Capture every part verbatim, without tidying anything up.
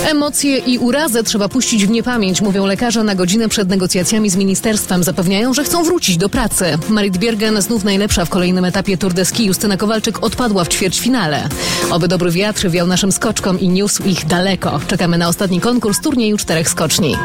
Emocje i urazę trzeba puścić w niepamięć, mówią lekarze na godzinę przed negocjacjami z ministerstwem. Zapewniają, że chcą wrócić do pracy. Marit Bjergen znów najlepsza w kolejnym etapie Tour de Ski. Justyna Kowalczyk odpadła w ćwierćfinale. Oby dobry wiatr wiał naszym skoczkom i niósł ich daleko. Czekamy na ostatni konkurs turnieju czterech skoczni.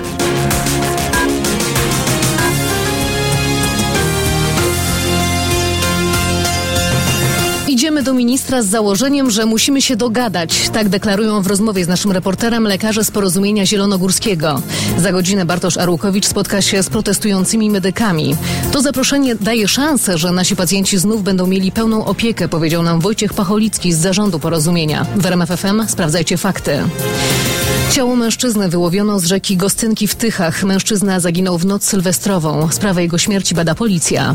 Idziemy do ministra z założeniem, że musimy się dogadać. Tak deklarują w rozmowie z naszym reporterem lekarze z Porozumienia Zielonogórskiego. Za godzinę Bartosz Arłukowicz spotka się z protestującymi medykami. To zaproszenie daje szansę, że nasi pacjenci znów będą mieli pełną opiekę, powiedział nam Wojciech Pacholicki z zarządu Porozumienia. W R M F F M sprawdzajcie fakty. Ciało mężczyzny wyłowiono z rzeki Gostynki w Tychach. Mężczyzna zaginął w noc sylwestrową. Sprawę jego śmierci bada policja.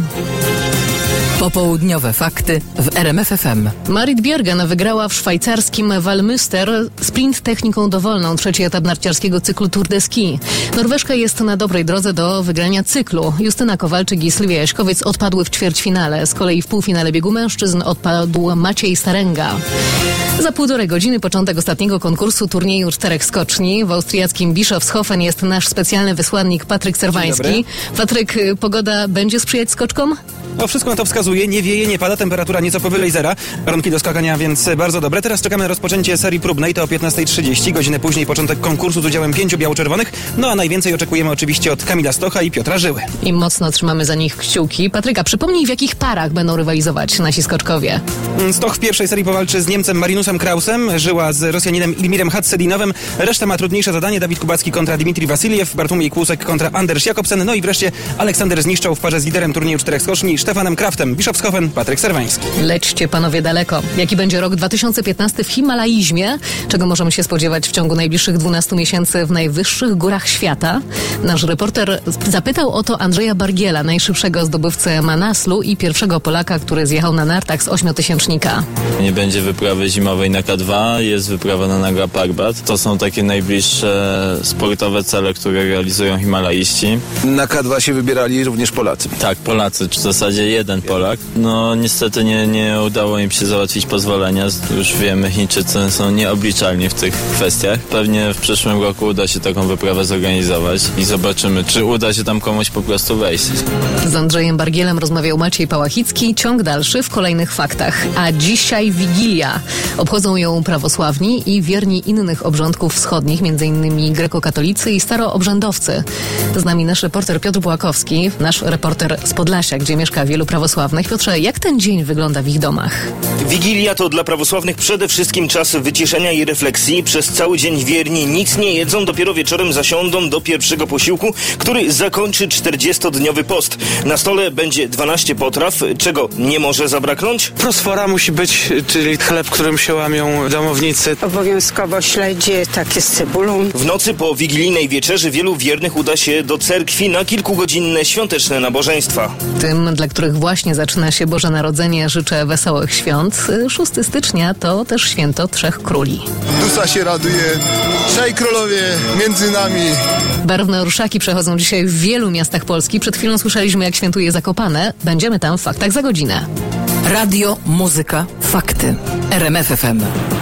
Popołudniowe fakty w R M F F M. Marit Bjergen wygrała w szwajcarskim Valmüster sprint techniką dowolną, trzeci etap narciarskiego cyklu Tour de Ski. Norweżka jest na dobrej drodze do wygrania cyklu. Justyna Kowalczyk i Sylwia Jaśkowiec odpadły w ćwierćfinale. Z kolei w półfinale biegu mężczyzn odpadł Maciej Starenga. Za półtorej godziny początek ostatniego konkursu turnieju czterech skoczni. W austriackim Bischofshofen jest nasz specjalny wysłannik Patryk Serwański. Patryk, pogoda będzie sprzyjać skoczkom? No, wszystko na to wskazuje. Nie wieje, nie pada, temperatura nieco powyżej zera. Warunki do skakania więc bardzo dobre. Teraz czekamy na rozpoczęcie serii próbnej. To o piętnasta trzydzieści. Godzinę później początek konkursu z udziałem pięciu biało-czerwonych. No a najwięcej oczekujemy oczywiście od Kamila Stocha i Piotra Żyły. I mocno trzymamy za nich kciuki. Patryka, przypomnij, w jakich parach będą rywalizować nasi skoczkowie? Stoch w pierwszej serii powalczy z Niemcem Marinusem Krausem. Żyła z Rosjaninem Ilmirem Hadsedinowem. Reszta ma trudniejsze zadanie. Dawid Kubacki kontra Dmitrij Wasiliew. Bartłomiej Kłusek kontra Anders Jakobsen. No i wreszcie Aleksander Zniszczał w parze z liderem turnieju czterech skoczni Stefanem Kraftem. Bischofshofen, Patryk Serwański. Lećcie panowie daleko. Jaki będzie rok dwa tysiące piętnasty w Himalaizmie? Czego możemy się spodziewać w ciągu najbliższych dwunastu miesięcy w najwyższych górach świata? Nasz reporter zapytał o to Andrzeja Bargiela, najszybszego zdobywcę Manaslu i pierwszego Polaka, który zjechał na nartach z ośmiotysięcznika. Nie będzie wyprawy zimowej na K dwa, jest wyprawa na Naga Parbat. To są takie najbliższe sportowe cele, które realizują himalaiści. Na K dwa się wybierali również Polacy. Tak, Polacy, w zasadzie jeden Polak. No niestety nie, nie udało im się załatwić pozwolenia. Już wiemy, Chińczycy są nieobliczalni w tych kwestiach. Pewnie w przyszłym roku uda się taką wyprawę zorganizować i zobaczymy, czy uda się tam komuś po prostu wejść. Z Andrzejem Bargielem rozmawiał Maciej Pałachicki. Ciąg dalszy w kolejnych faktach. A dzisiaj Wigilia. Obchodzą ją prawosławni i wierni innych obrządków wschodnich, m.in. grekokatolicy i staroobrzędowcy. Z nami nasz reporter Piotr Bułakowski, nasz reporter z Podlasia, gdzie mieszka wielu prawosławnych. Piotrze, jak ten dzień wygląda w ich domach? Wigilia to dla prawosławnych przede wszystkim czas wyciszenia i refleksji. Przez cały dzień wierni nic nie jedzą, dopiero wieczorem zasiądą do pierwszego posiłku, który zakończy czterdziestodniowy post. Na stole będzie dwanaście potraw, czego nie może zabraknąć? Prosfora musi być, czyli chleb, którym się łamią domownicy. Obowiązkowo śledzie, takie z cebulą. W nocy po wigilijnej wieczerzy wielu wiernych uda się do cerkwi na kilkugodzinne świąteczne nabożeństwa. Tym, dla których właśnie zaczyna się Boże Narodzenie, życzę wesołych świąt. szóstego stycznia to też święto Trzech Króli. Dusza się raduje, trzej królowie między nami. Barwne orszaki przechodzą dzisiaj w wielu miastach Polski. Przed chwilą słyszeliśmy, jak świętuje Zakopane. Będziemy tam w faktach za godzinę. Radio, muzyka, fakty. R M F F M.